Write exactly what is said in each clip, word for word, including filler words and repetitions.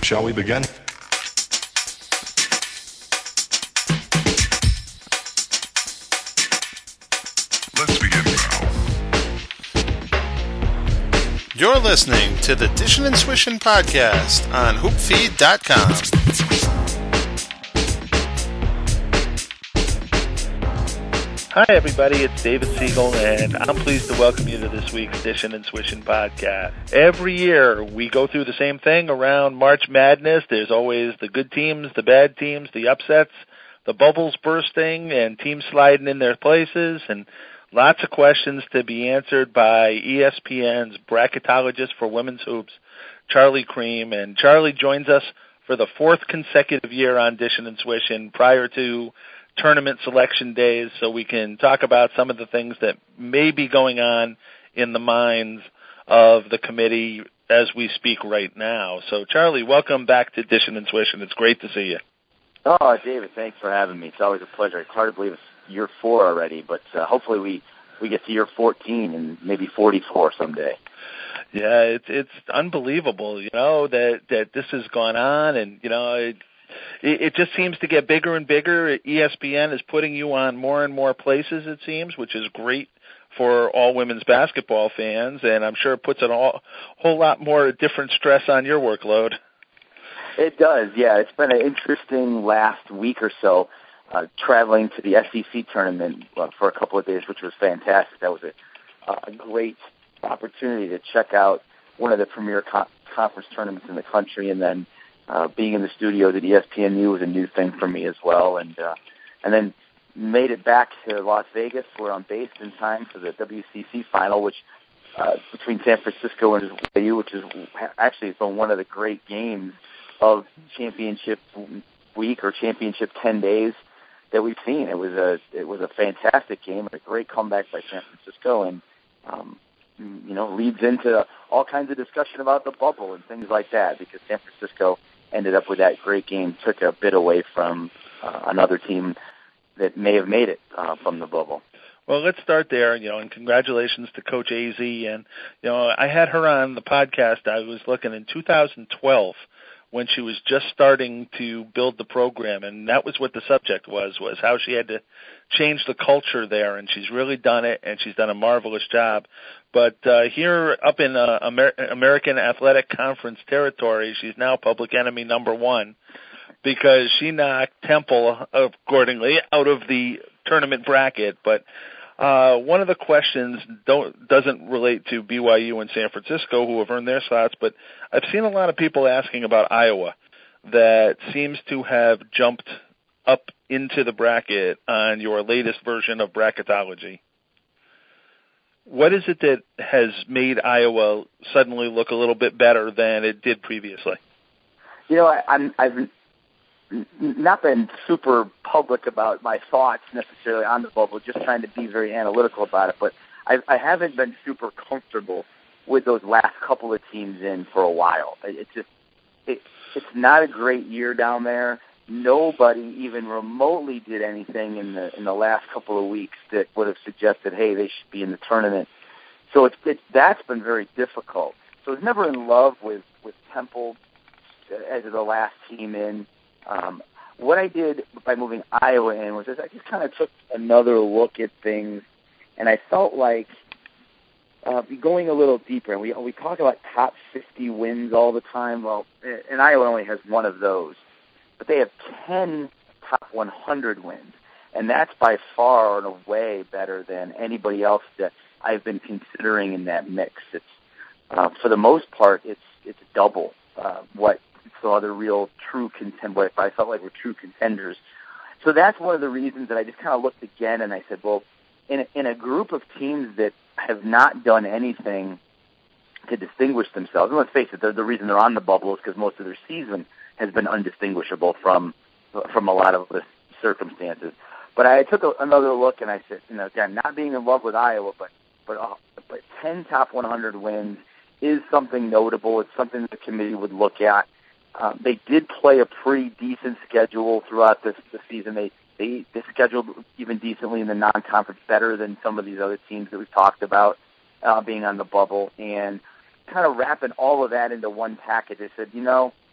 Shall we begin? Let's begin now. You're listening to the Dishin' and Swishin' podcast on hoop feed dot com. Hi, everybody. It's David Siegel, and I'm pleased to welcome you to this week's Dishin' and Swishin' podcast. Every year, we go through the same thing around March Madness. There's always the good teams, the bad teams, the upsets, the bubbles bursting, and teams sliding in their places, and lots of questions to be answered by E S P N's bracketologist for women's hoops, Charlie Creme. And Charlie joins us for the fourth consecutive year on Dishin' and Swishin' prior to tournament selection days, so we can talk about some of the things that may be going on in the minds of the committee as we speak right now. So, Charlie, welcome back to Dishin' and Swishin'. It's great to see you. Oh, David, thanks for having me. It's always a pleasure. It's hard to believe it's year four already, but uh, hopefully we, we get to year fourteen and maybe forty-four someday. Yeah, it's it's unbelievable, you know, that, that this has gone on, and, you know, it, It just seems to get bigger and bigger. E S P N is putting you on more and more places, it seems, which is great for all women's basketball fans, and I'm sure it puts a whole, whole lot more different stress on your workload. It does, yeah. It's been an interesting last week or so, uh, traveling to the S E C tournament uh, for a couple of days, which was fantastic. That was a, a great opportunity to check out one of the premier co- conference tournaments in the country, and then Uh, being in the studios at E S P N U was a new thing for me as well, and uh, and then made it back to Las Vegas, where I'm based, in time for the W C C final, which uh, between San Francisco and Y U, which is actually it's been one of the great games of championship week or championship ten days that we've seen. It was a it was a fantastic game, a great comeback by San Francisco, and um, you know leads into all kinds of discussion about the bubble and things like that, because San Francisco ended up with that great game, took a bit away from uh, another team that may have made it uh, from the bubble. Well, let's start there, you know, and congratulations to Coach A Z. And, you know, I had her on the podcast. I was looking in two thousand twelve when she was just starting to build the program, and that was what the subject was, was how she had to change the culture there, and she's really done it, and she's done a marvelous job. But uh, here up in uh, Amer- American Athletic Conference territory, she's now public enemy number one because she knocked Temple, accordingly, out of the tournament bracket. But uh, one of the questions don't, doesn't relate to B Y U and San Francisco, who have earned their slots, but I've seen a lot of people asking about Iowa that seems to have jumped up into the bracket on your latest version of bracketology. What is it that has made Iowa suddenly look a little bit better than it did previously? You know, I, I'm, I've not been super public about my thoughts necessarily on the bubble, just trying to be very analytical about it, but I, I haven't been super comfortable with those last couple of teams in for a while. It's just, it, it's not a great year down there. Nobody even remotely did anything in the in the last couple of weeks that would have suggested, hey, they should be in the tournament. So it's, it's that's been very difficult. So I was never in love with, with Temple as the last team in. Um, what I did by moving Iowa in was I just kind of took another look at things, and I felt like uh, going a little deeper. And we we talk about top fifty wins all the time. Well, and Iowa only has one of those. But they have ten top one hundred wins, and that's by far and away better than anybody else that I've been considering in that mix. It's uh, for the most part, it's it's double uh, what some other real true contend. What I felt like were true contenders. So that's one of the reasons that I just kind of looked again and I said, well, in a, in a group of teams that have not done anything to distinguish themselves, and let's face it, the, the reason they're on the bubble is because most of their season has been undistinguishable from from a lot of the circumstances. But I took a, another look, and I said, you know, again, not being in love with Iowa, but but uh, but ten top one hundred wins is something notable. It's something that the committee would look at. Uh, they did play a pretty decent schedule throughout this the season. They they they scheduled even decently in the non-conference, better than some of these other teams that we've talked about uh, being on the bubble, and kind of wrapping all of that into one package. I said, you know,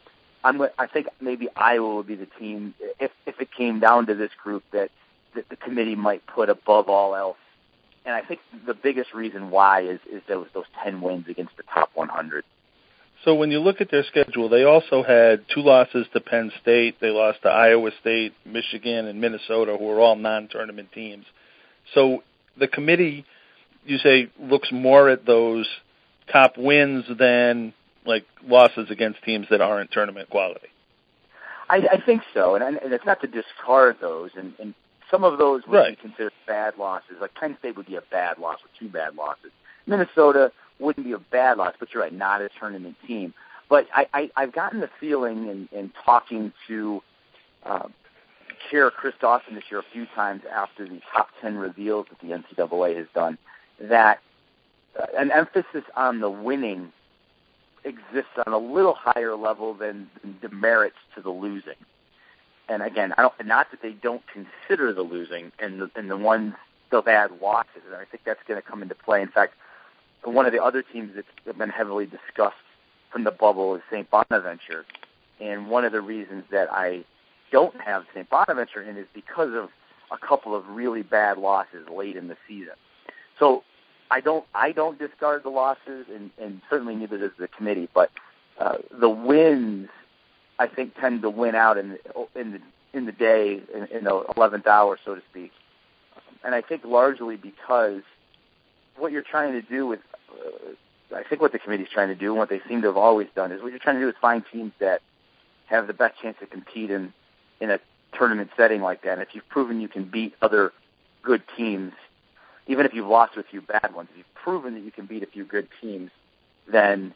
I'm. I think maybe Iowa would be the team if if it came down to this group that that the committee might put above all else. And I think the biggest reason why is is those those ten wins against the top one hundred. So when you look at their schedule, they also had two losses to Penn State. They lost to Iowa State, Michigan, and Minnesota, who are all non-tournament teams. So the committee, you say, looks more at those top wins than like losses against teams that aren't tournament quality. I, I think so, and, and it's not to discard those, and, and some of those would right. be considered bad losses. Like Penn State would be a bad loss or two bad losses. Minnesota wouldn't be a bad loss, but you're right, not a tournament team. But I, I, I've gotten the feeling in, in talking to uh, Chair Chris Dawson this year a few times after the top ten reveals that the N C double A has done, that uh, an emphasis on the winning exists on a little higher level than the merits to the losing. And again, I don't, not that they don't consider the losing and the, and the ones, the bad losses. And I think that's going to come into play. In fact, one of the other teams that's been heavily discussed from the bubble is Saint Bonaventure. And one of the reasons that I don't have Saint Bonaventure in is because of a couple of really bad losses late in the season. So I don't I don't discard the losses, and, and certainly neither does the committee. But uh, the wins, I think, tend to win out in the, in the in the day, in, in the eleventh hour, so to speak. And I think largely because what you're trying to do with, uh, I think what the committee's trying to do, and what they seem to have always done, is what you're trying to do is find teams that have the best chance to compete in, in a tournament setting like that. And if you've proven you can beat other good teams, even if you've lost to a few bad ones, if you've proven that you can beat a few good teams, then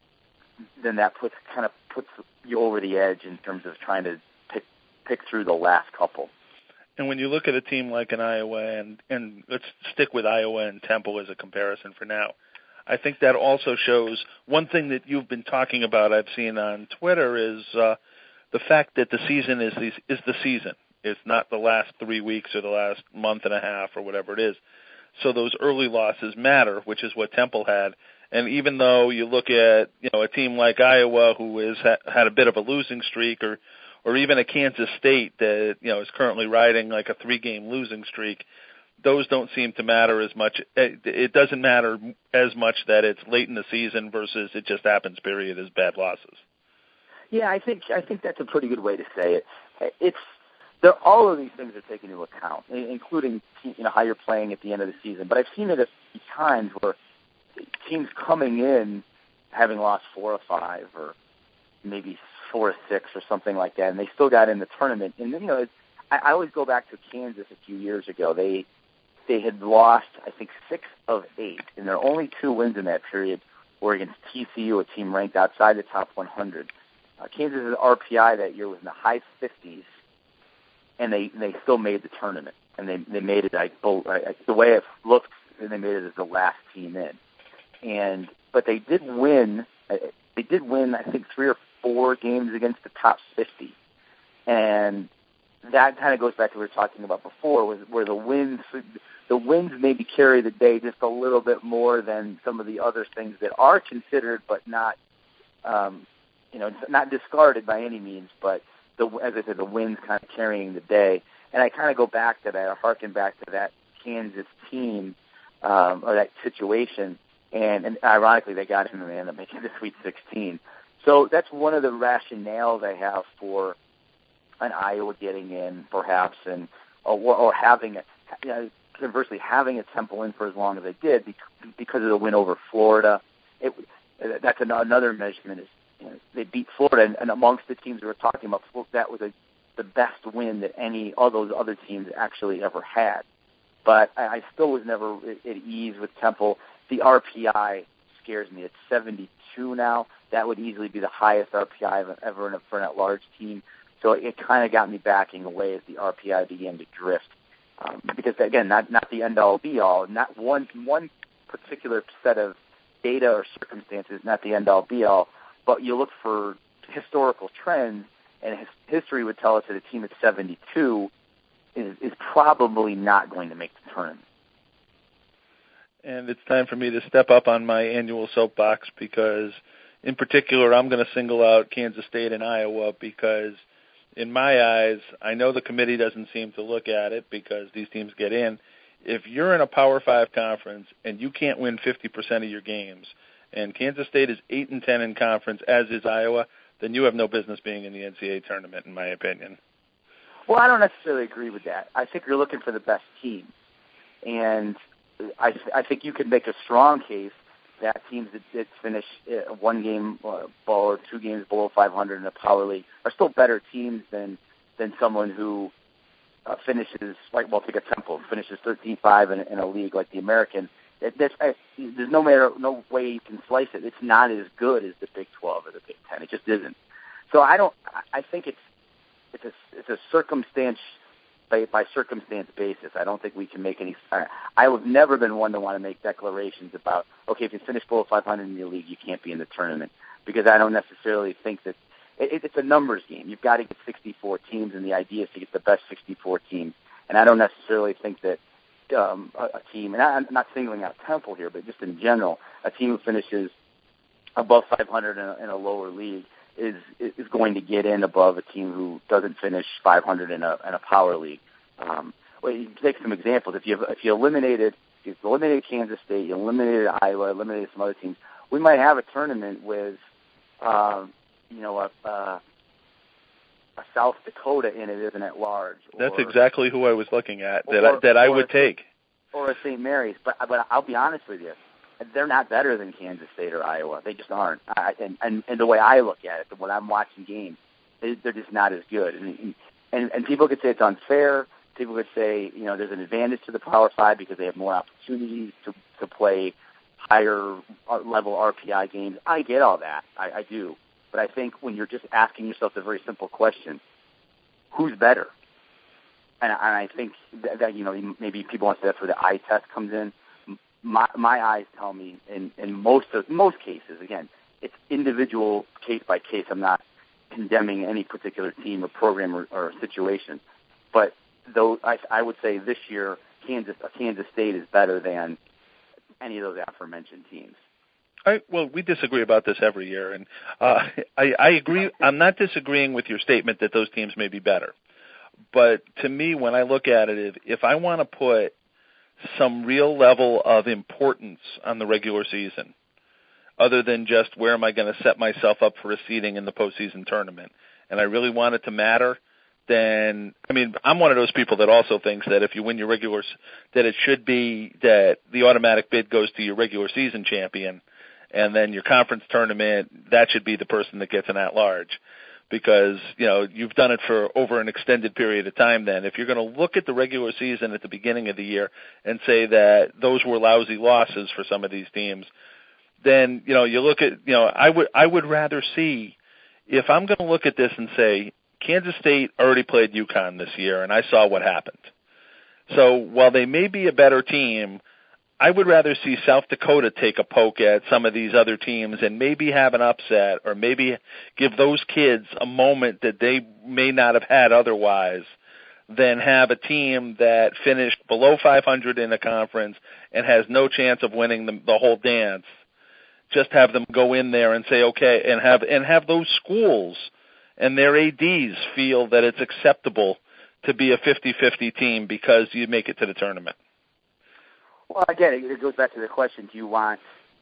then that puts kind of puts you over the edge in terms of trying to pick pick through the last couple. And when you look at a team like an Iowa, and, and let's stick with Iowa and Temple as a comparison for now, I think that also shows one thing that you've been talking about, I've seen on Twitter, is uh, the fact that the season is the, is the season. It's not the last three weeks or the last month and a half or whatever it is. So those early losses matter, which is what Temple had. And even though you look at, you know, a team like Iowa who has ha- had a bit of a losing streak, or or even a Kansas State that, you know, is currently riding like a three-game losing streak, those don't seem to matter as much. It doesn't matter as much that it's late in the season versus it just happens, period, as bad losses. Yeah, I think I think that's a pretty good way to say it. It's there. All of these things are taken into account, including, you know, how you're playing at the end of the season. But I've seen it a few times where teams coming in having lost four or five or maybe four or six or something like that, and they still got in the tournament. And, you know, it's, I, I always go back to Kansas a few years ago. They they had lost, I think, six of eight, and their only two wins in that period were against T C U, a team ranked outside the top one hundred. Uh, Kansas' R P I that year was in the high fifties, and they they still made the tournament. And they they made it, I, I, the way it looked, and they made it as the last team in. And but they did win. They did win, I think, three or four games against the top fifty, and that kind of goes back to what we were talking about before, was where the wins, the wins maybe carry the day just a little bit more than some of the other things that are considered, but not, um, you know, not discarded by any means. But the, as I said, the wins kind of carrying the day, and I kind of go back to that, or harken back to that Kansas team um, or that situation. And, and ironically, they got him and they ended up making the Sweet sixteen. So that's one of the rationales I have for an Iowa getting in, perhaps, and or, or having it, you know, conversely, having a Temple in for as long as they did because of the win over Florida. It, that's another measurement. Is, you know, they beat Florida, and, and amongst the teams we were talking about, that was a, the best win that any of those other teams actually ever had. But I, I still was never at ease with Temple. The R P I scares me. It's seventy-two now. That would easily be the highest R P I I've ever in a, for an at-large team. So it kind of got me backing away as the R P I began to drift. Um, because, again, not not the end-all, be-all. Not one one particular set of data or circumstances, not the end-all, be-all. But you look for historical trends, and his, history would tell us that a team at seventy-two is, is probably not going to make the tournament. And it's time for me to step up on my annual soapbox because in particular, I'm going to single out Kansas State and Iowa because, in my eyes, I know the committee doesn't seem to look at it because these teams get in. If you're in a Power Five conference and you can't win fifty percent of your games, and Kansas State is eight and ten in conference, as is Iowa, then you have no business being in the N C double A tournament, in my opinion. Well, I don't necessarily agree with that. I think you're looking for the best team, and I, I think you can make a strong case that teams that, that finish one game uh, or two games below five hundred in a power league are still better teams than than someone who uh, finishes, like, well, take a Temple, finishes thirteen five in, in a league like the American. It, there's, I, there's no matter, no way you can slice it. It's not as good as the Big twelve or the Big ten. It just isn't. So I don't. I think it's it's a it's a circumstance by, by circumstance basis. I don't think we can make any. I, I've never been one to want to make declarations about, okay, if you finish below five hundred in your league, you can't be in the tournament, because I don't necessarily think that it, it's a numbers game. You've got to get sixty-four teams, and the idea is to get the best sixty-four teams. And I don't necessarily think that um, a, a team, and I, I'm not singling out Temple here, but just in general, a team who finishes above five hundred in a, in a lower league is is going to get in above a team who doesn't finish five hundred in a in a power league. Um, well, you take some examples. If you if you eliminated if you eliminated Kansas State, you eliminated Iowa, eliminated some other teams, we might have a tournament with, um, you know, a, a a South Dakota in it, isn't it, large? Or, That's exactly who I was looking at that or, I, that I or would a, take. Or a Saint Mary's, but but I'll be honest with you. They're not better than Kansas State or Iowa. They just aren't. I, and, and, and the way I look at it, when I'm watching games, they, they're just not as good. And, and and people could say it's unfair. People could say, you know, there's an advantage to the Power Five because they have more opportunities to to play higher level R P I games. I get all that. I, I do. But I think when you're just asking yourself the very simple question, who's better? And, and I think that, that, you know, maybe people want to say that's where the eye test comes in. My my eyes tell me in, in most of most cases, again, it's individual case by case. I'm not condemning any particular team or program or, or situation, but though I, I would say this year Kansas Kansas State is better than any of those aforementioned teams. I, well, we disagree about this every year, and uh, I, I agree. I'm not disagreeing with your statement that those teams may be better, but to me, when I look at it, if, if I want to put some real level of importance on the regular season, other than just where am I going to set myself up for a seeding in the postseason tournament, and I really want it to matter, then, I mean, I'm one of those people that also thinks that if you win your regular, that it should be that the automatic bid goes to your regular season champion, and then your conference tournament, that should be the person that gets an at-large. Because, you know, you've done it for over an extended period of time then. If you're going to look at the regular season at the beginning of the year and say that those were lousy losses for some of these teams, then, you know, you look at, you know, I would I would rather see, if I'm going to look at this and say, Kansas State already played UConn this year, and I saw what happened. So while they may be a better team, I would rather see South Dakota take a poke at some of these other teams and maybe have an upset, or maybe give those kids a moment that they may not have had otherwise, than have a team that finished below five hundred in a conference and has no chance of winning the, the whole dance. Just have them go in there and say, okay, and have and have those schools and their A Ds feel that it's acceptable to be a fifty-fifty team because you make it to the tournament. Well, again, it goes back to the question: Do you want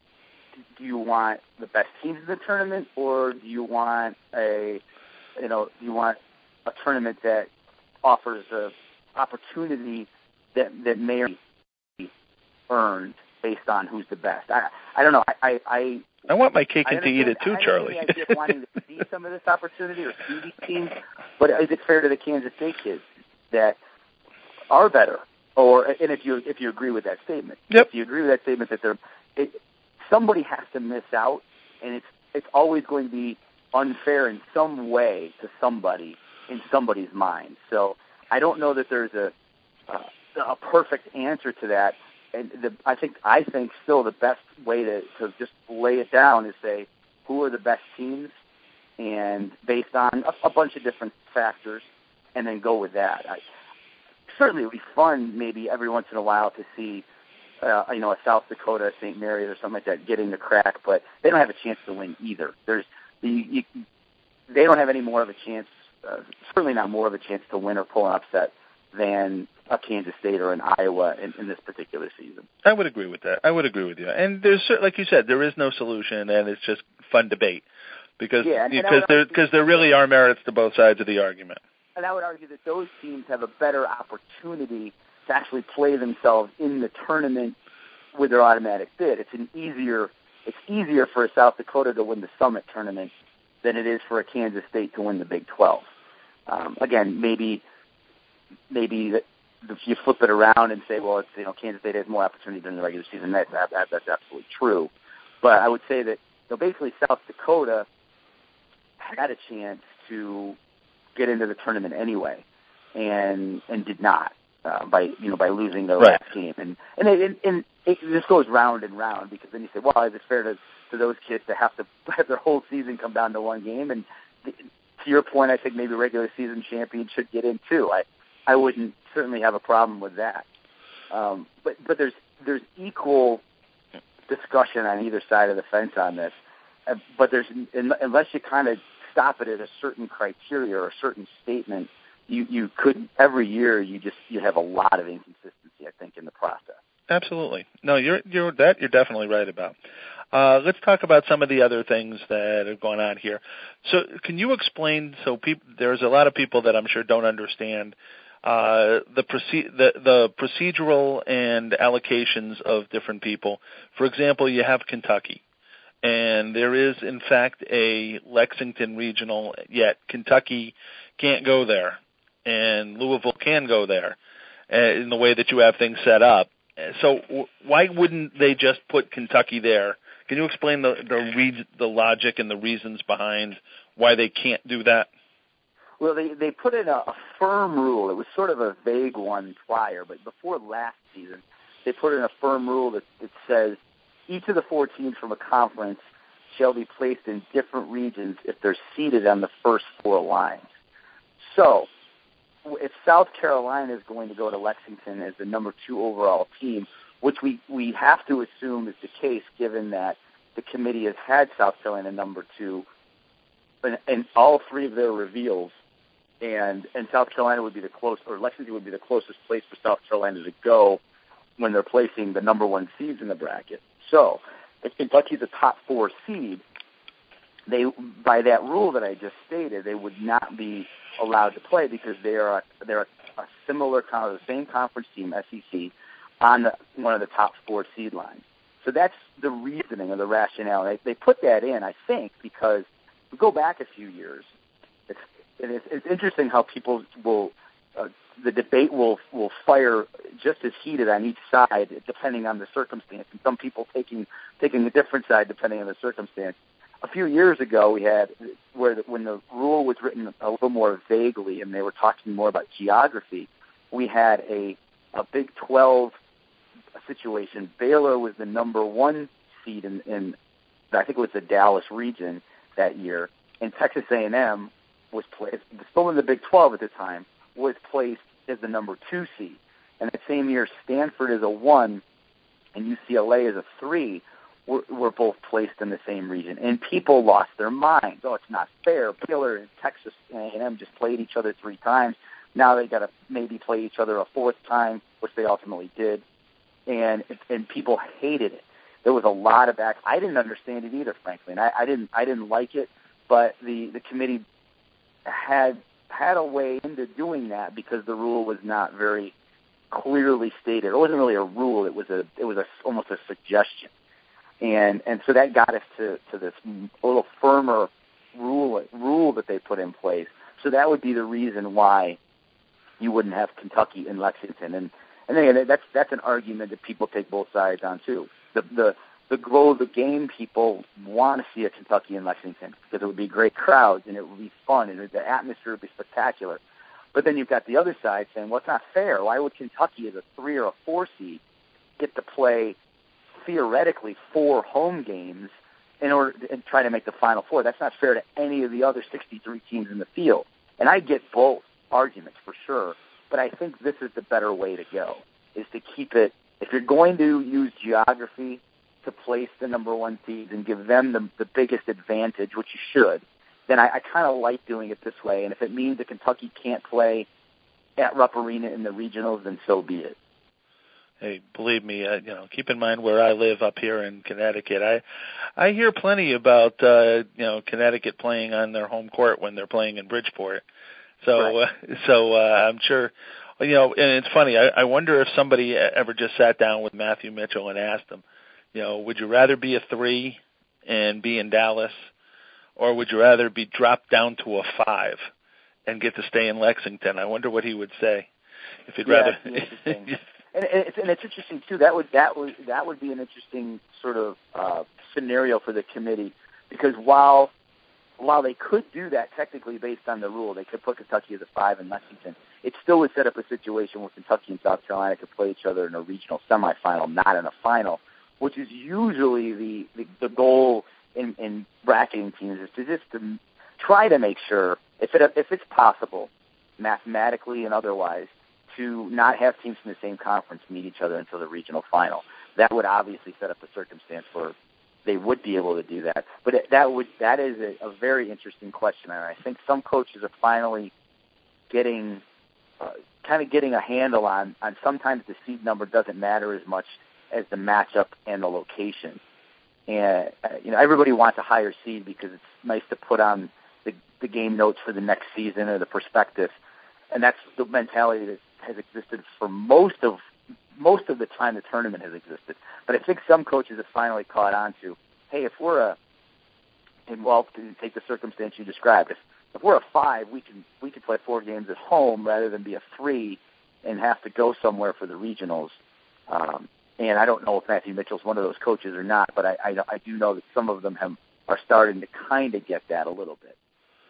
do you want the best teams in the tournament, or do you want a you know do you want a tournament that offers a opportunity that that may be earned based on who's the best? I I don't know. I I I want my cake and to eat it too, I Charlie. I idea of wanting to see some of this opportunity or see these teams, but is it fair to the Kansas State kids that are better? Or, and if you if you agree with that statement, yep. if you agree with that statement that they're, it, somebody has to miss out, and it's it's always going to be unfair in some way to somebody in somebody's mind. So I don't know that there's a uh, a perfect answer to that. And the, I think I think still the best way to, to just lay it down is say who are the best teams, and based on a, a bunch of different factors, and then go with that. I, Certainly it would be fun maybe every once in a while to see uh, you know, a South Dakota, Saint Mary's, or something like that getting the crack, but they don't have a chance to win either. There's the you, they don't have any more of a chance, uh, certainly not more of a chance to win or pull an upset than a Kansas State or an Iowa in, in this particular season. I would agree with that. I would agree with you. And there's, like you said, there is no solution, and it's just fun debate because yeah, and, because and there because there really are merits to both sides of the argument. And I would argue that those teams have a better opportunity to actually play themselves in the tournament with their automatic bid. It's an easier it's easier for a South Dakota to win the Summit tournament than it is for a Kansas State to win the Big twelve. Um, again, maybe maybe if you flip it around and say, well, it's, you know, Kansas State has more opportunity during the regular season. That, that, that that's absolutely true. But I would say that, you know, basically South Dakota had a chance to get into the tournament anyway, and and did not uh, by you know by losing their right. last game. And and it, and, and it just goes round and round, because then you say, well, is it fair to, to those kids to have to have their whole season come down to one game? And to your point, I think maybe regular season champions should get in too. I I wouldn't certainly have a problem with that. Um, but but there's there's equal discussion on either side of the fence on this. Uh, but there's unless you kind of stop it at a certain criteria or a certain statement, you you could every year you just you have a lot of inconsistency, I think, in the process. Absolutely. No, you're you're that you're definitely right about. Uh, let's talk about some of the other things that are going on here. So, can you explain? So, peop, there's a lot of people that I'm sure don't understand uh, the, proce- the the procedural and allocations of different people. For example, you have Kentucky, and there is in fact a Lexington regional. Yet Kentucky can't go there, and Louisville can go there, uh, in the way that you have things set up. So w- why wouldn't they just put Kentucky there? Can you explain the the, re- the logic and the reasons behind why they can't do that? Well, they they put in a, a firm rule. It was sort of a vague one prior, but before last season, they put in a firm rule that, that says each of the four teams from a conference shall be placed in different regions if they're seated on the first four lines. So, if South Carolina is going to go to Lexington as the number two overall team, which we, we have to assume is the case given that the committee has had South Carolina number two in, in all three of their reveals, and, and South Carolina would be the close, or Lexington would be the closest place for South Carolina to go when they're placing the number one seeds in the bracket. So, if Kentucky's a top four seed, they, by that rule that I just stated, they would not be allowed to play because they are a, they're a, a similar kind of the same conference team, S E C, on the, one of the top four seed lines. So that's the reasoning or the rationale. They, they put that in, I think, because we go back a few years. It's it's, it's interesting how people will uh, the debate will will fire just as heated on each side depending on the circumstance, and some people taking taking a different side depending on the circumstance. A few years ago, we had where the, when the rule was written a little more vaguely, and they were talking more about geography. We had a a Big twelve situation. Baylor was the number one seed in, in I think it was the Dallas region that year, and Texas A and M was placed still in the Big twelve at the time, was placed as the number two seed. And that same year, Stanford is a one, and U C L A is a three. Were, were both placed in the same region, and people lost their minds. Oh, it's not fair. Baylor and Texas A and M just played each other three times. Now they got to maybe play each other a fourth time, which they ultimately did, and and people hated it. There was a lot of back. I didn't understand it either, frankly, and I, I didn't I didn't like it. But the, the committee had had a way into doing that because the rule was not very clearly stated. It wasn't really a rule. It was a it was a, almost a suggestion. And and so that got us to, to this a little firmer rule rule that they put in place. So that would be the reason why you wouldn't have Kentucky and Lexington. And and again, that's that's an argument that people take both sides on too. The the the glow of the game people want to see a Kentucky and Lexington because it would be great crowds and it would be fun and the atmosphere would be spectacular. But then you've got the other side saying, well, it's not fair. Why would Kentucky as a three or a four seed get to play theoretically four home games in order to and try to make the Final Four? That's not fair to any of the other sixty-three teams in the field. And I get both arguments for sure, but I think this is the better way to go, is to keep it if you're going to use geography to place the number one seeds and give them the, the biggest advantage, which you should, then I, I kind of like doing it this way. And if it means that Kentucky can't play at Rupp Arena in the regionals, then so be it. Hey, believe me, uh, you know, keep in mind where I live up here in Connecticut. I, I hear plenty about, uh, you know, Connecticut playing on their home court when they're playing in Bridgeport. So, right. uh, so uh, I'm sure, you know, and it's funny. I, I wonder if somebody ever just sat down with Matthew Mitchell and asked him, you know, would you rather be a three and be in Dallas, or would you rather be dropped down to a five and get to stay in Lexington? I wonder what he would say. If he'd yeah, rather. Interesting. And it's, and it's interesting too. That would that would that would be an interesting sort of uh, scenario for the committee, because while while they could do that technically based on the rule, they could put Kentucky as a five in Lexington. It still would set up a situation where Kentucky and South Carolina could play each other in a regional semifinal, not in a final, which is usually the the, the goal in, in bracketing teams, is to just to try to make sure, if it if it's possible, mathematically and otherwise, to not have teams from the same conference meet each other until the regional final. That would obviously set up a circumstance where they would be able to do that. But it, that would that is a, a very interesting question, and I think some coaches are finally getting uh, kind of getting a handle on, on sometimes the seed number doesn't matter as much as the matchup and the location. And uh, you know, everybody wants a higher seed because it's nice to put on the, the game notes for the next season or the perspective, and that's the mentality that has existed for most of most of the time the tournament has existed. But I think some coaches have finally caught on to, hey, if we're a, and well, to take the circumstance you described, if, if we're a five, we can we can play four games at home rather than be a three and have to go somewhere for the regionals. Um, and I don't know if Matthew Mitchell's one of those coaches or not, but I, I, I do know that some of them have, are starting to kind of get that a little bit.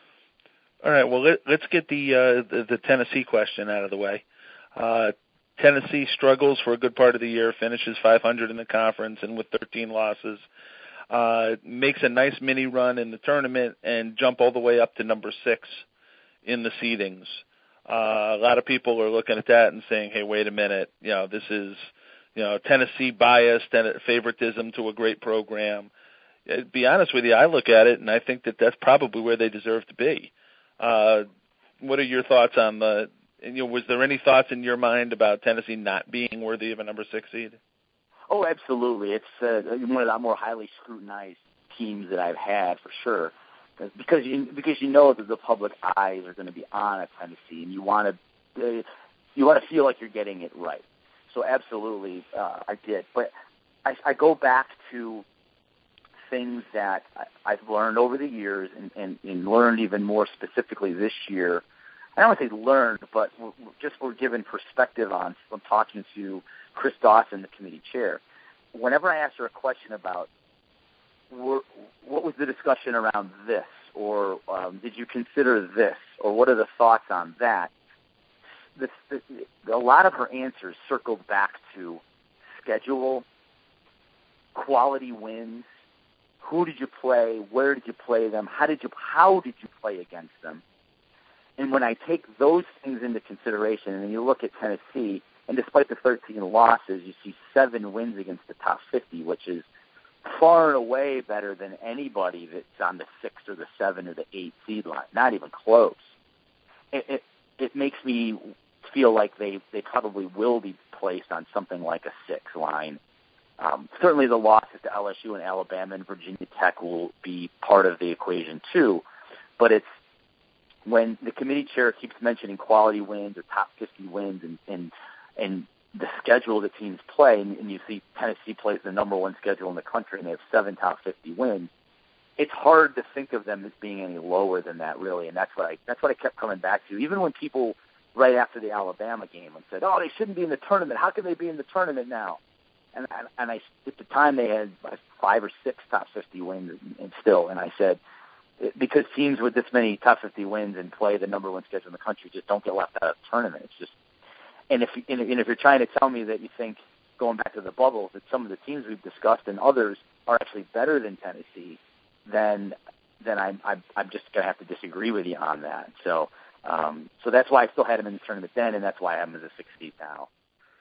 All right, well, let, let's get the, uh, the the Tennessee question out of the way. Uh, Tennessee struggles for a good part of the year, finishes five hundred in the conference and with thirteen losses. Uh, makes a nice mini run in the tournament and jump all the way up to number six in the seedings. Uh, a lot of people are looking at that and saying, hey, wait a minute, you know, this is, you know, Tennessee biased and favoritism to a great program. To be honest with you, I look at it and I think that that's probably where they deserve to be. Uh, what are your thoughts on the, you know, was there any thoughts in your mind about Tennessee not being worthy of a number six seed? Oh, absolutely. It's uh, one of the more highly scrutinized teams that I've had for sure, because you because you know that the public eyes are going to be on at Tennessee, and you want to uh, you want to feel like you're getting it right. So absolutely, uh, I did. But I, I go back to things that I, I've learned over the years, and, and, and learned even more specifically this year. I don't want to say learned, but we're, we're just we're given perspective on from talking to Chris Dawson, the committee chair. Whenever I ask her a question about were, what was the discussion around this, or um, did you consider this, or what are the thoughts on that, the, the, a lot of her answers circled back to schedule, quality wins, who did you play, where did you play them, how did you how did you play against them. And when I take those things into consideration, and you look at Tennessee, and despite the thirteen losses, you see seven wins against the top fifty, which is far and away better than anybody that's on the six or the seven or the eight seed line. Not even close. It it, it makes me feel like they, they probably will be placed on something like a six line. Um, certainly the losses to L S U and Alabama and Virginia Tech will be part of the equation too, but it's when the committee chair keeps mentioning quality wins or top fifty wins and, and, and the schedule that teams play, and, and you see Tennessee plays the number one schedule in the country and they have seven top fifty wins, it's hard to think of them as being any lower than that, really. And that's what I that's what I kept coming back to. Even when people right after the Alabama game and said, "Oh, they shouldn't be in the tournament. How can they be in the tournament now?" And and I at the time they had five or six top fifty wins, and still, and I said, because teams with this many top fifty wins and play the number one schedule in the country just don't get left out of the tournament. It's just, and if and if you're trying to tell me that you think, going back to the bubble, that some of the teams we've discussed and others are actually better than Tennessee, then then I'm I'm, I'm just going to have to disagree with you on that. So um, so that's why I still had him in the tournament then, and that's why I have him as a sixth seed now.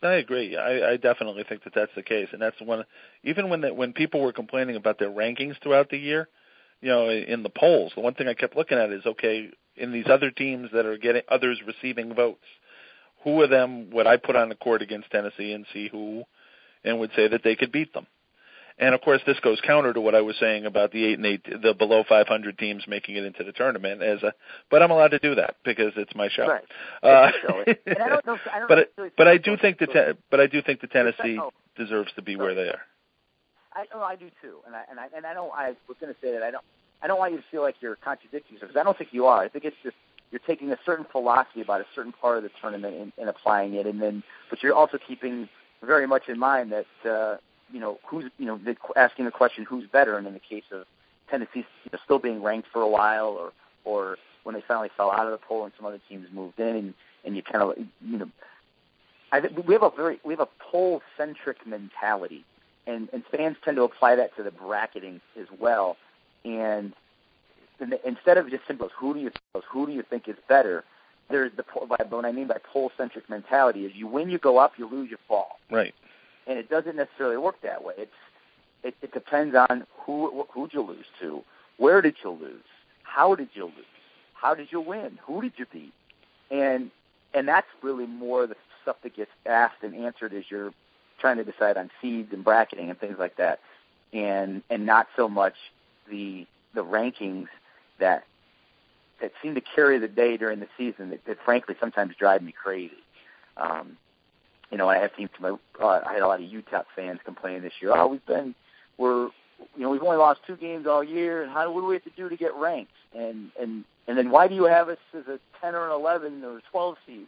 I agree. I, I definitely think that that's the case, and that's one. Even when the, when people were complaining about their rankings throughout the year, you know, in the polls, the one thing I kept looking at is, okay, in these other teams that are getting others receiving votes, who of them would I put on the court against Tennessee and see who, and would say that they could beat them. And of course, this goes counter to what I was saying about the eight and eight, the below five hundred teams making it into the tournament. As a, but I'm allowed to do that because it's my show. Right. Uh, and I don't know. I don't but know but I do think that but I do think the Tennessee deserves to be where they are. I oh, I do too, and I and I and I don't. I was going to say that I don't. I don't want you to feel like you're contradicting yourself, because I don't think you are. I think it's just you're taking a certain philosophy about a certain part of the tournament and, and applying it, and then but you're also keeping very much in mind that. Uh, you know, who's, you know, asking the question, who's better, and in the case of Tennessee, you know, still being ranked for a while, or, or when they finally fell out of the poll and some other teams moved in, and, and you kind of, you know, I think we have a very, we have a poll-centric mentality, and, and fans tend to apply that to the bracketing as well, and, and instead of just simply, who do you, who do you think is better, there's the, what I mean by poll-centric mentality is you win, you go up, you lose, you fall. Right. And it doesn't necessarily work that way. It's it, it depends on who who'd you lose to, where did you lose, how did you lose, how did you win, who did you beat, and and that's really more the stuff that gets asked and answered as you're trying to decide on seeds and bracketing and things like that, and and not so much the the rankings that that seem to carry the day during the season that, that frankly sometimes drive me crazy. Um, You know, I have teams. Uh, I had a lot of U T E P fans complaining this year. Oh, we've been, we're, you know, we've only lost two games all year, and how what do we have to do to get ranked? And and and then why do you have us as a ten or an eleven or a twelve seed?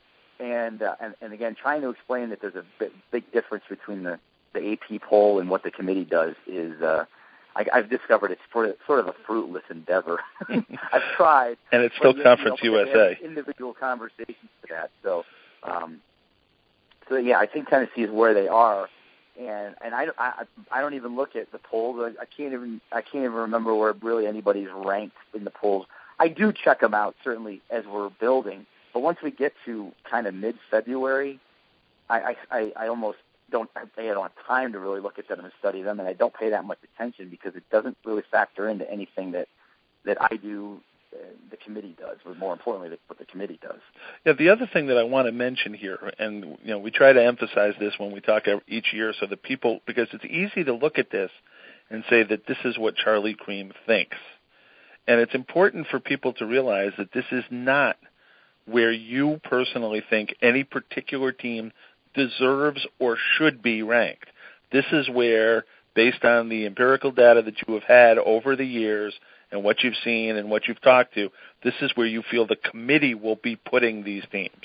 And uh, and and again, trying to explain that there's a big, big difference between the the A P poll and what the committee does is, uh, I, I've discovered it's sort of, sort of a fruitless endeavor. I've tried, and it's still but, Conference you know, U S A. Individual conversations to that. So. Um, So yeah, I think Tennessee is where they are, and and I, I, I don't even look at the polls. I, I can't even I can't even remember where really anybody's ranked in the polls. I do check them out certainly as we're building, but once we get to kind of mid-February, I I, I almost don't I don't have time to really look at them and study them, and I don't pay that much attention because it doesn't really factor into anything that that I do. Uh, the committee does, or more importantly, what the committee does. Yeah, the other thing that I want to mention here, and you know, we try to emphasize this when we talk each year, so that people, because it's easy to look at this and say that this is what Charlie Creme thinks, and it's important for people to realize that this is not where you personally think any particular team deserves or should be ranked. This is where, based on the empirical data that you have had over the years and what you've seen and what you've talked to, this is where you feel the committee will be putting these teams.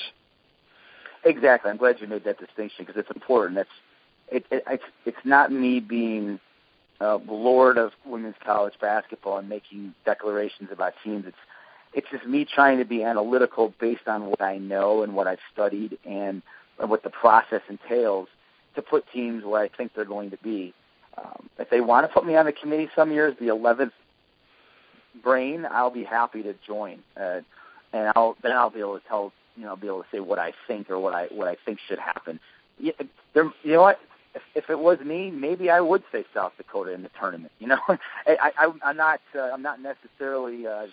Exactly. I'm glad you made that distinction because it's important. That's it, it, it's it's not me being uh, lord of women's college basketball and making declarations about teams. It's it's just me trying to be analytical based on what I know and what I've studied and, and what the process entails to put teams where I think they're going to be. Um, if they want to put me on the committee some years, the eleventh brain, I'll be happy to join, uh, and I'll then I'll be able to tell, you know, be able to say what I think or what I what I think should happen. Yeah, there, you know what? If, if it was me, maybe I would say South Dakota in the tournament. You know, I, I, I'm not uh, I'm not necessarily uh,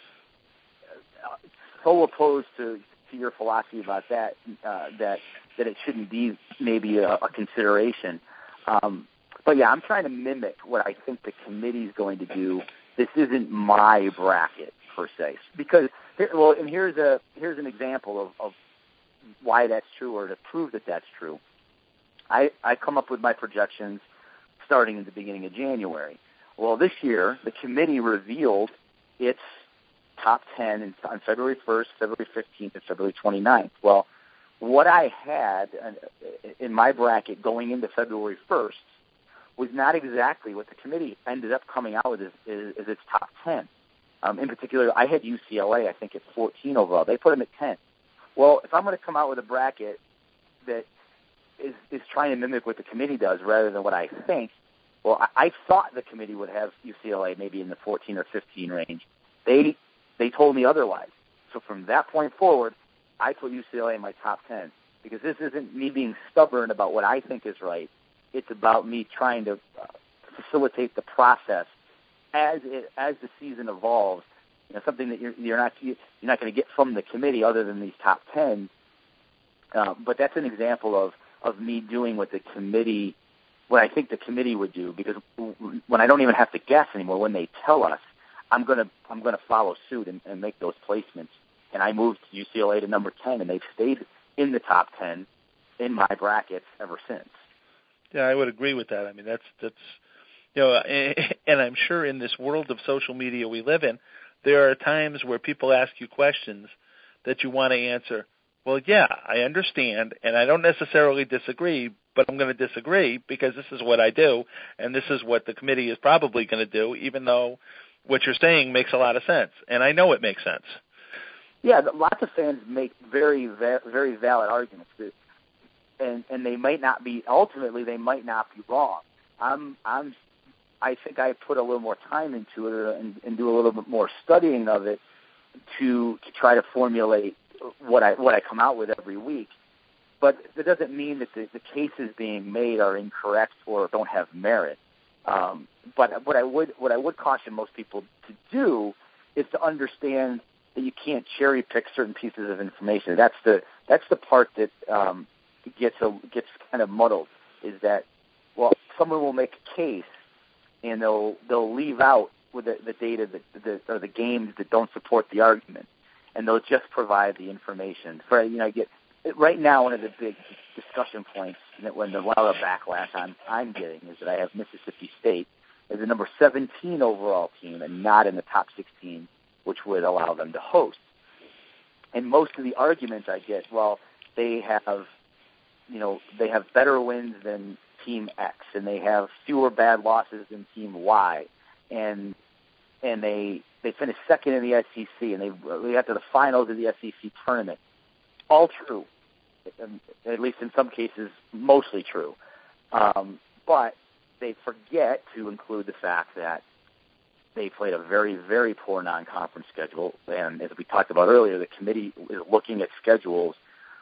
so opposed to, to your philosophy about that uh, that that it shouldn't be maybe a, a consideration. Um, but yeah, I'm trying to mimic what I think the committee is going to do. This isn't my bracket per se, because here, well, and here's a here's an example of, of why that's true, or to prove that that's true. I I come up with my projections starting in the beginning of January. Well, this year the committee revealed its top ten in, on February first, February fifteenth, and February twenty-ninth. Well, what I had in my bracket going into February first was not exactly what the committee ended up coming out with as, as, as its top ten. Um, in particular, I had U C L A, I think, at fourteen overall. They put them at ten. Well, if I'm going to come out with a bracket that is, is trying to mimic what the committee does rather than what I think, well, I, I thought the committee would have U C L A maybe in the fourteen or fifteen range. They they told me otherwise. So from that point forward, I put U C L A in my top ten. because this isn't me being stubborn about what I think is right. It's about me trying to uh, facilitate the process as it, as the season evolves. You know, something that you're, you're not you're not going to get from the committee other than these top ten. Uh, but that's an example of, of me doing what the committee, what I think the committee would do. Because when I don't even have to guess anymore, when they tell us, I'm gonna I'm gonna follow suit and, and make those placements. And I moved U C L A to number ten, and they've stayed in the top ten in my brackets ever since. Yeah, I would agree with that. I mean, that's that's you know, and I'm sure in this world of social media we live in, there are times where people ask you questions that you want to answer. Well, yeah, I understand, and I don't necessarily disagree, but I'm going to disagree because this is what I do, and this is what the committee is probably going to do, even though what you're saying makes a lot of sense, and I know it makes sense. Yeah, lots of fans make very, very valid arguments, that, and and they might not be. Ultimately, they might not be wrong. I'm, I'm, I think I put a little more time into it and, and do a little bit more studying of it to to try to formulate what I what I come out with every week. But that doesn't mean that the, the cases being made are incorrect or don't have merit. Um, but what I would what I would caution most people to do is to understand that you can't cherry pick certain pieces of information. That's the that's the part that um, gets a, gets kind of muddled. Is that well, someone will make a case and they'll they'll leave out with the, the data that the, or the games that don't support the argument, and they'll just provide the information. For you know, I get right now one of the big discussion points that when the lot of backlash I'm I'm getting is that I have Mississippi State as the number seventeen overall team and not in the top sixteen, which would allow them to host. And most of the arguments I get, well, they have, you know, they have better wins than Team X, and they have fewer bad losses than Team Y, and and they they finished second in the S E C, and they they got to the finals of the S E C tournament. All true, at least in some cases, mostly true. Um, but they forget to include the fact that they played a very, very poor non-conference schedule, and as we talked about earlier, the committee is looking at schedules,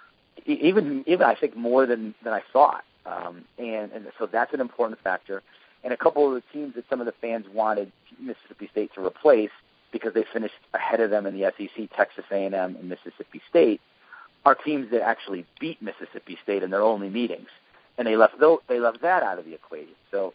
even, even I think, more than, than I thought. Um, and, and so that's an important factor. And a couple of the teams that some of the fans wanted Mississippi State to replace because they finished ahead of them in the S E C, Texas A and M and Mississippi State, are teams that actually beat Mississippi State in their only meetings. And they left, those, they left that out of the equation. So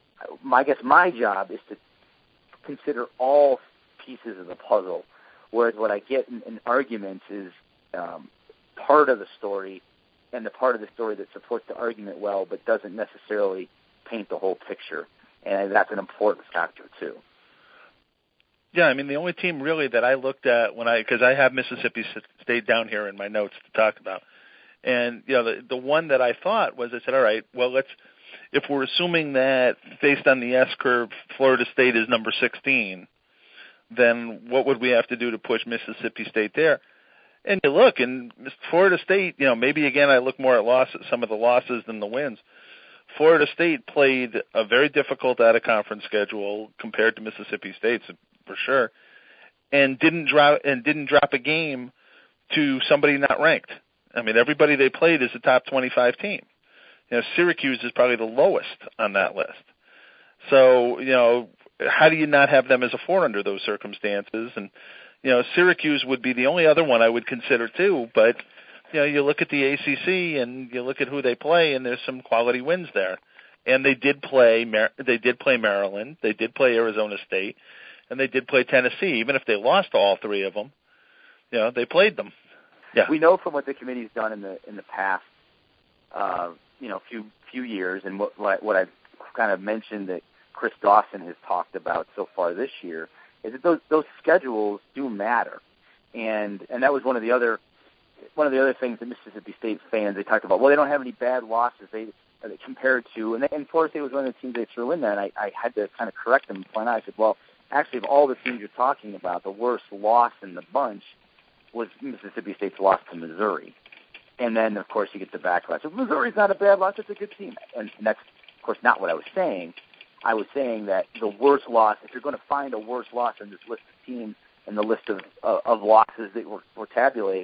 I guess my job is to consider all pieces of the puzzle, whereas what I get in, in arguments is um, part of the story, and the part of the story that supports the argument well but doesn't necessarily paint the whole picture, and that's an important factor too. Yeah, I mean, the only team really that I looked at when I, because I have Mississippi State down here in my notes to talk about, and you know, the the one that I thought was, I said, all right, well, let's, if we're assuming that based on the S curve, Florida State is number sixteen, then what would we have to do to push Mississippi State there? And you look, and Florida State, you know, maybe again I look more at losses, some of the losses than the wins. Florida State played a very difficult out-of-conference schedule compared to Mississippi State's for sure, and didn't drop and didn't drop a game to somebody not ranked. I mean, everybody they played is a top twenty-five team. You know, Syracuse is probably the lowest on that list. So, you know, how do you not have them as a four under those circumstances? And, you know, Syracuse would be the only other one I would consider too. But, you know, you look at the A C C and you look at who they play, and there's some quality wins there. And they did play, they did play Maryland, they did play Arizona State, and they did play Tennessee. Even if they lost to all three of them, you know, they played them. Yeah, we know from what the committee's done in the in the past. Uh, you know, few few years, and what what I've kind of mentioned that Chris Dawson has talked about so far this year is that those those schedules do matter, and and that was one of the other one of the other things that Mississippi State fans they talked about. Well, they don't have any bad losses they, they compared to, and, they, and Florida State was one of the teams they threw in there, and I, I had to kind of correct them and point out. I said, well, actually, of all the teams you're talking about, the worst loss in the bunch was Mississippi State's loss to Missouri. And then, of course, you get the backlash. If Missouri's not a bad loss, it's a good team. And that's, of course, not what I was saying. I was saying that the worst loss, if you're going to find a worse loss in this list of teams and the list of uh, of losses that we're, we're tabulating,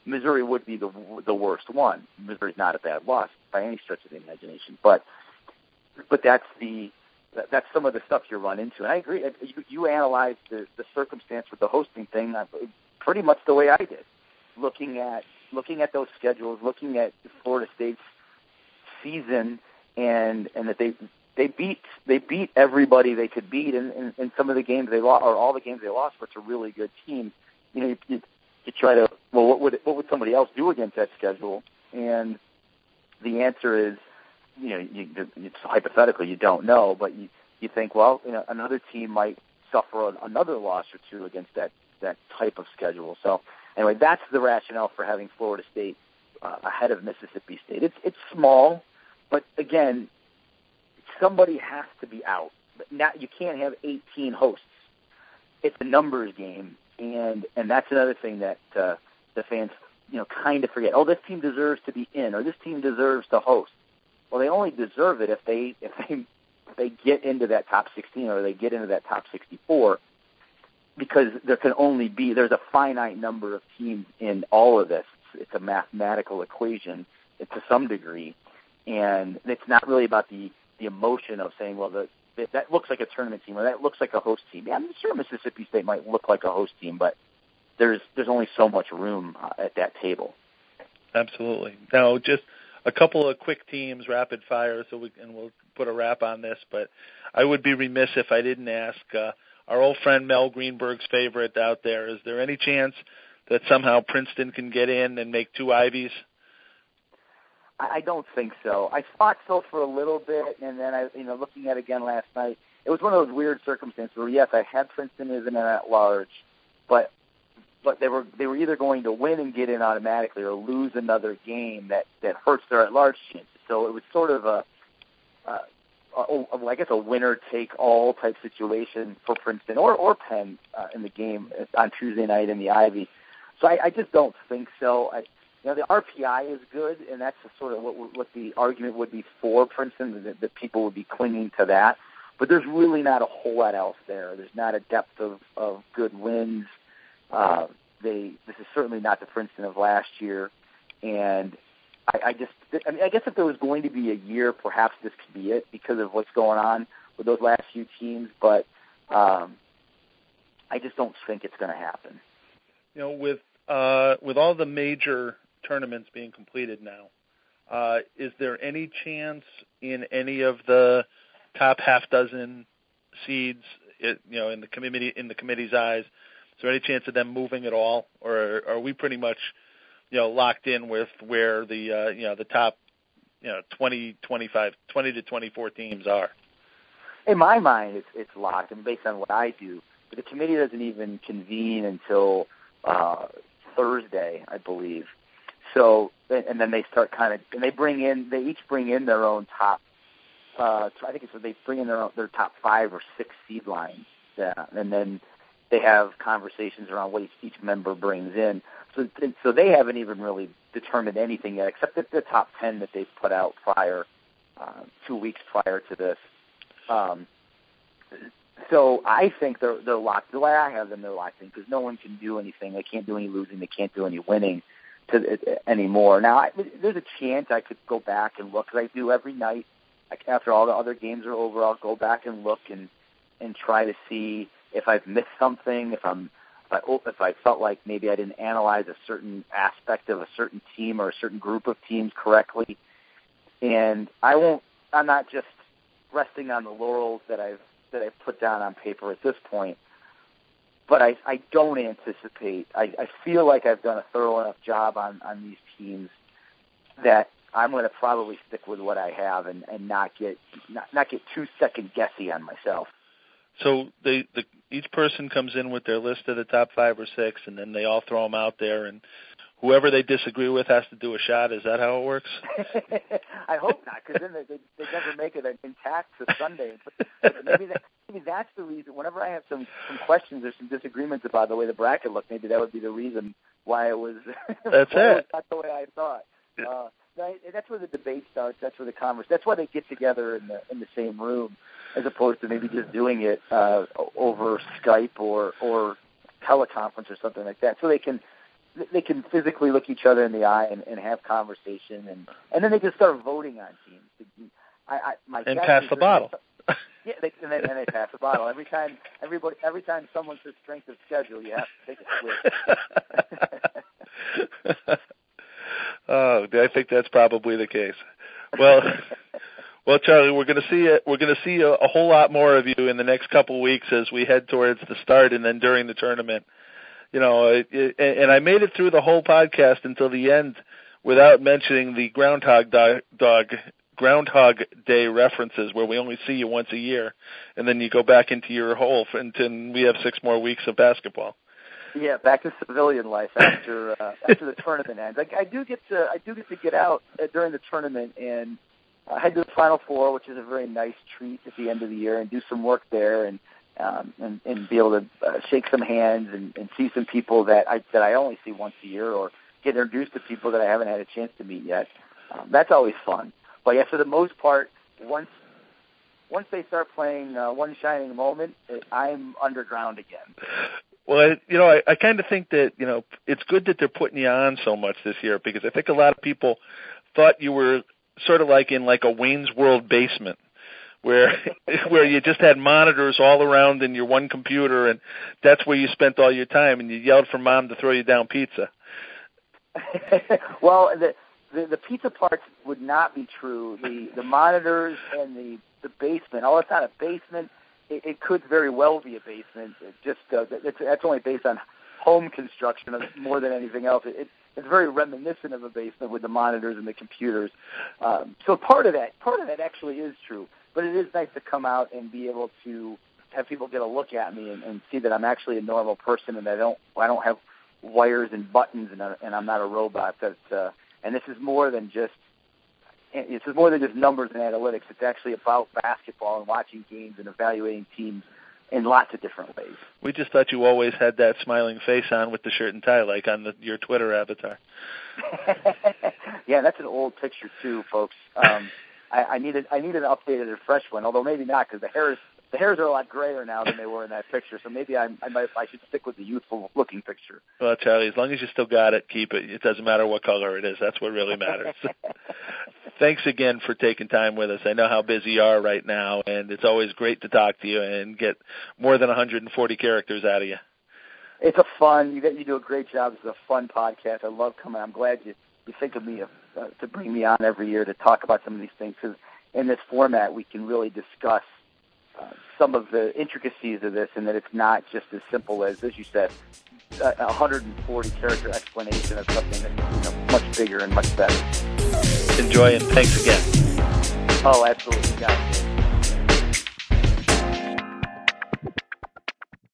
Missouri would be the the worst one. Missouri's not a bad loss by any stretch of the imagination, but but that's the that's some of the stuff you run into. And I agree. You, you analyze the, the circumstance with the hosting thing pretty much the way I did, looking at looking at those schedules, looking at Florida State's season, and and that they they beat they beat everybody they could beat, in, in, in some of the games they lost, or all the games they lost, but it's a really good team. You know, you, you, you try to well, what would what would somebody else do against that schedule? And the answer is, you know, you, it's hypothetically you don't know, but you you think, well, you know, another team might suffer another loss or two against that that type of schedule. So anyway, that's the rationale for having Florida State uh, ahead of Mississippi State. It's it's small, but again, somebody has to be out. Now, you can't have eighteen hosts. It's a numbers game, and and that's another thing that uh, the fans, you know, kind of forget. Oh, this team deserves to be in, or this team deserves to host. Well, they only deserve it if they if they if they get into that top sixteen, or they get into that top sixty-four, because there can only be there's a finite number of teams in all of this. It's, it's a mathematical equation to some degree, and it's not really about the the emotion of saying, well, the, that looks like a tournament team, or that looks like a host team. Yeah, I'm sure Mississippi State might look like a host team, but there's there's only so much room uh, at that table. Absolutely. Now, just a couple of quick teams, rapid fire, so we and we'll put a wrap on this. But I would be remiss if I didn't ask uh, our old friend Mel Greenberg's favorite out there. Is there any chance that somehow Princeton can get in and make two Ivies? I don't think so. I thought so for a little bit, and then I, you know, looking at it again last night, it was one of those weird circumstances where yes, I had Princeton as an at-large, but but they were they were either going to win and get in automatically, or lose another game that, that hurts their at-large chances. So it was sort of a, uh, a, a I guess a winner-take-all type situation for Princeton or or Penn uh, in the game on Tuesday night in the Ivy. So I, I just don't think so. I, You know, the R P I is good, and that's sort of what what the argument would be for Princeton, that, that people would be clinging to that. But there's really not a whole lot else there. There's not a depth of, of good wins. Uh, they this is certainly not the Princeton of last year, and I, I just I mean I guess if there was going to be a year, perhaps this could be it because of what's going on with those last few teams. But um, I just don't think it's going to happen. You know, with uh, with all the major tournaments being completed now, uh, is there any chance in any of the top half dozen seeds, it, you know, in the committee in the committee's eyes, is there any chance of them moving at all, or are we pretty much, you know, locked in with where the uh, you know the top, you know, twenty, twenty-five, twenty to twenty-four teams are? In my mind, it's it's locked, and based on what I do, but the committee doesn't even convene until uh, Thursday, I believe. So, and then they start kind of, and they bring in, they each bring in their own top, uh, I think it's they bring in their own, their top five or six seed lines, yeah, and then they have conversations around what each, each member brings in. So, so they haven't even really determined anything yet, except that the top ten that they've put out prior, uh, two weeks prior to this. Um, so I think they're they're locked. The way I have them, they're locked in because no one can do anything. They can't do any losing. They can't do any winning to uh, anymore. Now, I, there's a chance I could go back and look, because I do every night. Like after all the other games are over, I'll go back and look and and try to see if I've missed something, if I'm if I, if I felt like maybe I didn't analyze a certain aspect of a certain team or a certain group of teams correctly. And I won't. I'm not just resting on the laurels that I've that I've put down on paper at this point. But I, I don't anticipate. I, I feel like I've done a thorough enough job on, on these teams that I'm going to probably stick with what I have and, and not get not, not get too second guessy on myself. So they, the, each person comes in with their list of the top five or six, and then they all throw them out there, and whoever they disagree with has to do a shot. Is that how it works? I hope not, because then they, they, they never make it intact to Sunday. But, but maybe, that, maybe that's the reason. Whenever I have some, some questions or some disagreements about the way the bracket looked, maybe that would be the reason why it was. That's why it. it was not the way I thought. Yeah. Uh, that's where the debate starts. That's where the conversation. That's why they get together in the in the same room, as opposed to maybe just doing it uh, over Skype or or teleconference or something like that. So they can they can physically look each other in the eye and, and have conversation, and, and then they can start voting on teams. I, I, my and pass the bottle. Yeah, they, and, then, and they pass the bottle every time. Everybody, every time someone says strength of schedule, you have to take a swig. Oh, I think that's probably the case. Well, well, Charlie, we're going to see a, we're going to see a, a whole lot more of you in the next couple of weeks as we head towards the start and then during the tournament. You know, it, it, and I made it through the whole podcast until the end without mentioning the Groundhog Dog. dog Groundhog Day references where we only see you once a year, and then you go back into your hole, and, and we have six more weeks of basketball. Yeah, back to civilian life after uh, after the tournament ends. I, I do get to I do get to get out uh, during the tournament and uh, head to the Final Four, which is a very nice treat at the end of the year, and do some work there, and um, and, and be able to uh, shake some hands and, and see some people that I that I only see once a year, or get introduced to people that I haven't had a chance to meet yet. Um, that's always fun. But yeah, for the most part, once once they start playing uh, One Shining Moment, I'm underground again. Well, I, you know, I, I kind of think that, you know, it's good that they're putting you on so much this year, because I think a lot of people thought you were sort of like in like a Wayne's World basement, where where you just had monitors all around in your one computer, and that's where you spent all your time, and you yelled for mom to throw you down pizza. Well, the The, the pizza parts would not be true. The the monitors and the, the basement. Oh, it's not a basement. It, it could very well be a basement. It just uh, it's, that's only based on home construction more than anything else. It, it, it's very reminiscent of a basement with the monitors and the computers. Um, so part of that part of that actually is true. But it is nice to come out and be able to have people get a look at me and, and see that I'm actually a normal person, and I don't I don't have wires and buttons, and, and I'm not a robot. That uh, And this is more than just this is more than just numbers and analytics. It's actually about basketball and watching games and evaluating teams in lots of different ways. We just thought you always had that smiling face on with the shirt and tie, like on the, your Twitter avatar. Yeah, that's an old picture too, folks. Um, I, I needed I needed an updated and fresh one, although maybe not, because the hairs the hairs are a lot grayer now than they were in that picture. So maybe I, I might I should stick with the youthful looking picture. Well, Charlie, as long as you still got it, keep it. It doesn't matter what color it is. That's what really matters. Thanks again for taking time with us. I know how busy you are right now, and it's always great to talk to you and get more than one hundred forty characters out of you. It's a fun. You you do a great job. It's a fun podcast. I love coming. I'm glad you, you think of me uh, to bring me on every year to talk about some of these things, because in this format we can really discuss uh, some of the intricacies of this, and that it's not just as simple as, as you said, a one hundred forty character explanation of something that's, you know, much bigger and much better. Enjoy, and thanks again. Oh, absolutely. Got it.